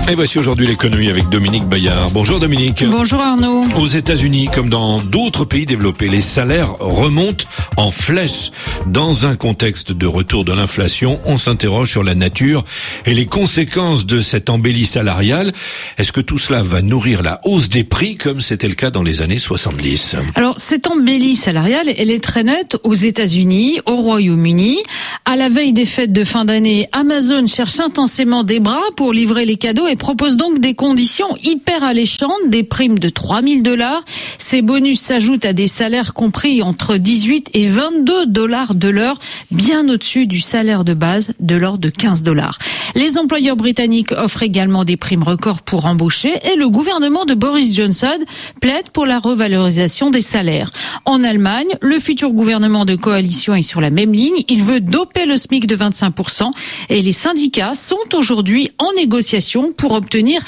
Et voici aujourd'hui l'économie avec Dominique Bayard. Bonjour Dominique. Bonjour Arnaud. Aux États-Unis, comme dans d'autres pays développés, les salaires remontent en flèche. Dans un contexte de retour de l'inflation, on s'interroge sur la nature et les conséquences de cette embellie salariale. Est-ce que tout cela va nourrir la hausse des prix comme c'était le cas dans les années 70 ? Alors, cette embellie salariale, elle est très nette aux États-Unis, au Royaume-Uni. À la veille des fêtes de fin d'année, Amazon cherche intensément des bras pour livrer les cadeaux et propose donc des conditions hyper alléchantes, des primes de $3,000. Ces bonus s'ajoutent à des salaires compris entre 18 et $22 de l'heure, bien au-dessus du salaire de base de l'ordre de $15. Les employeurs britanniques offrent également des primes records pour embaucher et le gouvernement de Boris Johnson plaide pour la revalorisation des salaires. En Allemagne, le futur gouvernement de coalition est sur la même ligne. Il veut doper le SMIC de 25% et les syndicats sont aujourd'hui en négociation pour obtenir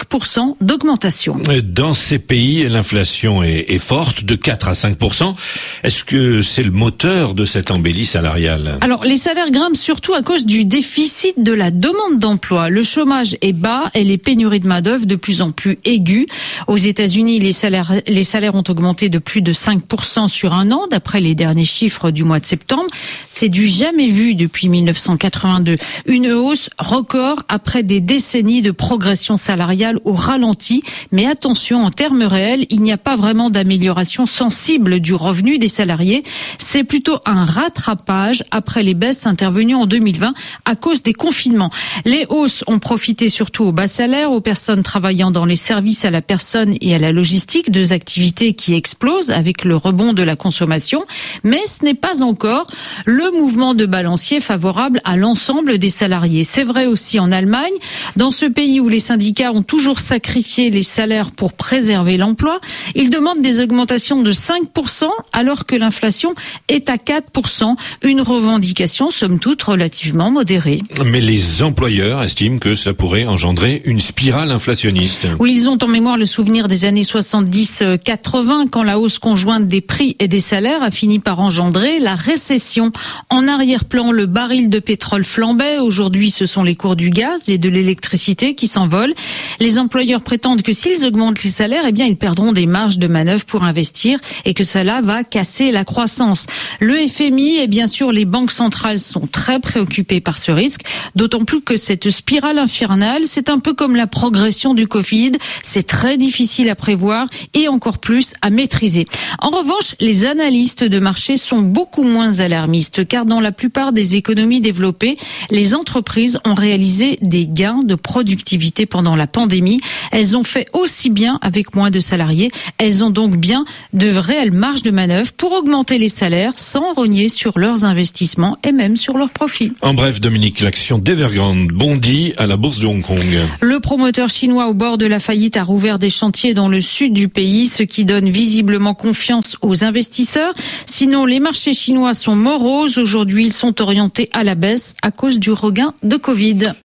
5% d'augmentation. Dans ces pays, l'inflation est forte, de 4 à 5%. Est-ce que c'est le moteur de cette embellie salariale ? Alors, les salaires grimpent surtout à cause du déficit de la demande d'emploi. Le chômage est bas et les pénuries de main-d'œuvre de plus en plus aiguës. Aux États-Unis, les salaires ont augmenté de plus de 5% sur un an, d'après les derniers chiffres du mois de septembre. C'est du jamais vu depuis 1982. Une hausse record après des décennies de progression salariale au ralenti. Mais attention, en termes réels, il n'y a pas vraiment d'amélioration sensible du revenu des salariés. C'est plutôt un rattrapage après les baisses intervenues en 2020 à cause des confinements. Les hausses ont profité surtout aux bas salaires, aux personnes travaillant dans les services à la personne et à la logistique, deux activités qui explosent avec le rebond de la consommation. Mais ce n'est pas encore le mouvement de balancier favorable à l'ensemble des salariés. C'est vrai aussi en Allemagne, dans ce pays où les syndicats ont toujours sacrifié les salaires pour préserver l'emploi. Ils demandent des augmentations de 5% alors que l'inflation est à 4%. Une revendication somme toute relativement modérée. Mais les employeurs estiment que ça pourrait engendrer une spirale inflationniste. Oui, ils ont en mémoire le souvenir des années 70-80 quand la hausse conjointe des prix et des salaires a fini par engendrer la récession. En arrière-plan, le baril de pétrole flambait. Aujourd'hui, ce sont les cours du gaz et de l'électricité qui s'envolent. Les employeurs prétendent que s'ils augmentent les salaires, eh bien, ils perdront des marges de manœuvre pour investir et que cela va casser la croissance. Le FMI et bien sûr les banques centrales sont très préoccupées par ce risque, d'autant plus que cette spirale infernale, c'est un peu comme la progression du Covid. C'est très difficile à prévoir et encore plus à maîtriser. En revanche, les analystes de marché sont beaucoup moins alarmistes car dans la plupart des économies développées, les entreprises ont réalisé des gains de productivité pendant la pandémie. Elles ont fait aussi bien avec moins de salariés. Elles ont donc bien de réelles marges de manœuvre pour augmenter les salaires sans rogner sur leurs investissements et même sur leurs profits. En bref, Dominique, l'action d'Evergrande bondit à la bourse de Hong Kong. Le promoteur chinois au bord de la faillite a rouvert des chantiers dans le sud du pays, ce qui donne visiblement confiance aux investisseurs. Sinon, les marchés chinois sont moroses. Aujourd'hui, ils sont orientés à la baisse à cause du regain de Covid.